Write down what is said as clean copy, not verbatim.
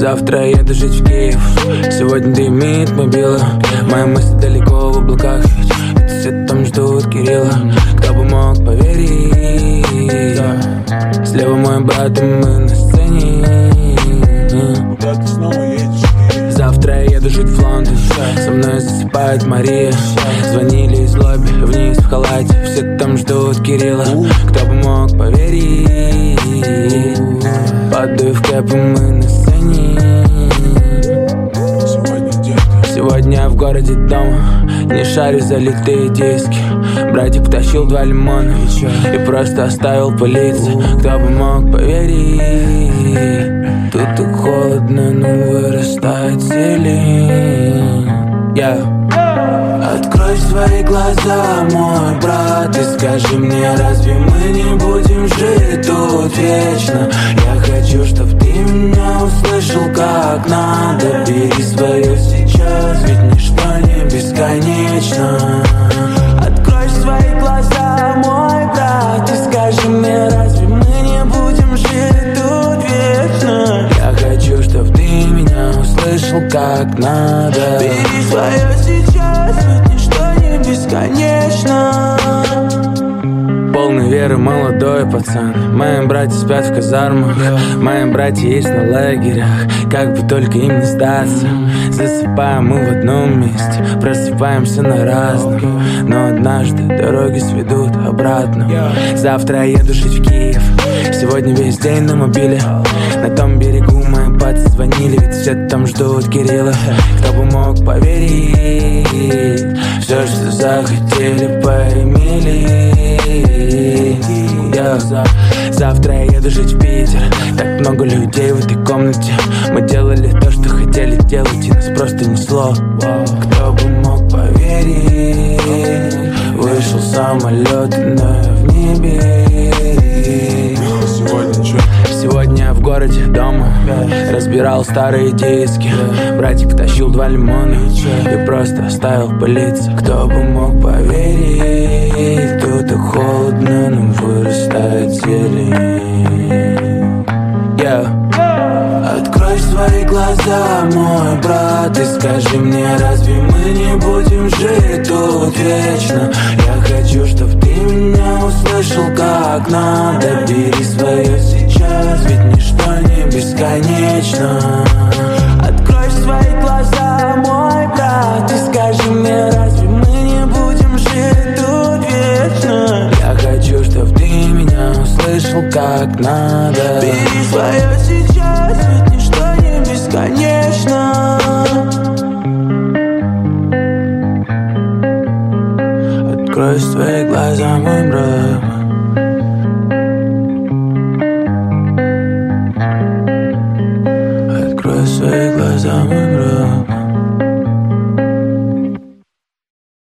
Завтра еду жить в Киев. Сегодня дымит мобила. Мои мысли далеко в облаках, ведь все там ждут Кирилла. Кто бы мог поверить? Слева мой брат, и мы на сцене. Куда ты снова едешь? Завтра я еду жить в Лондон. Со мной засыпает Мария. Звонили из лобби, вниз в халате. Все там ждут Кирилла. Кто бы мог поверить? Падаю в кэп, и мы на сцене. Сегодня я в городе дома. Не шарю залитые диски. Братик тащил 2 лимона и просто оставил пылиться. Кто бы мог поверить? Тут так холодно, но вырастает зелень. Открой свои глаза, мой брат, и скажи мне, разве мы не будем жить тут вечно? Я хочу, чтоб ты меня услышал как надо. Бери свое сейчас, ведь ничто не бесконечно. Открой свои глаза, мой брат, и скажи мне, разве мы не будем жить тут вечно? Я хочу, чтоб ты меня услышал как надо. Бери свое сейчас, ведь ничто не бесконечно. Полный веры молодой пацан. Мои братья спят в казармах, мои братья есть на лагерях. Как бы только им не сдаться. Засыпаем мы в одном месте, просыпаемся на разном, но однажды дороги сведут обратно. Завтра я еду жить в Киев. Сегодня весь день на мобиле. На том берегу мои пацаны звонили, ведь все там ждут Кирилла. Кто бы мог поверить? Все, что захотели, поимели. Завтра я еду жить в Питер. Так много людей в этой комнате. Мы делали то, что хотели делать, и нас просто несло. Кто бы мог поверить? Вышел самолет, но я в небе. Сегодня я в городе дома. Разбирал старые диски. Братик тащил 2 лимона и просто оставил пылиться. Кто бы мог поверить? Тут так холодно, но вырастает зелень. Открой свои глаза, мой брат, и скажи мне, разве мы не будем жить тут вечно? Я хочу, чтоб ты меня услышал как надо. Бери свое сейчас, ведь ничто не бесконечно. Открой свои глаза, мой брат, и скажи мне, разве мы не будем жить тут вечно? Я хочу, чтоб ты меня услышал как надо. Бери свое сейчас, ведь ничто не бесконечно. Открой свои глаза, мой брат.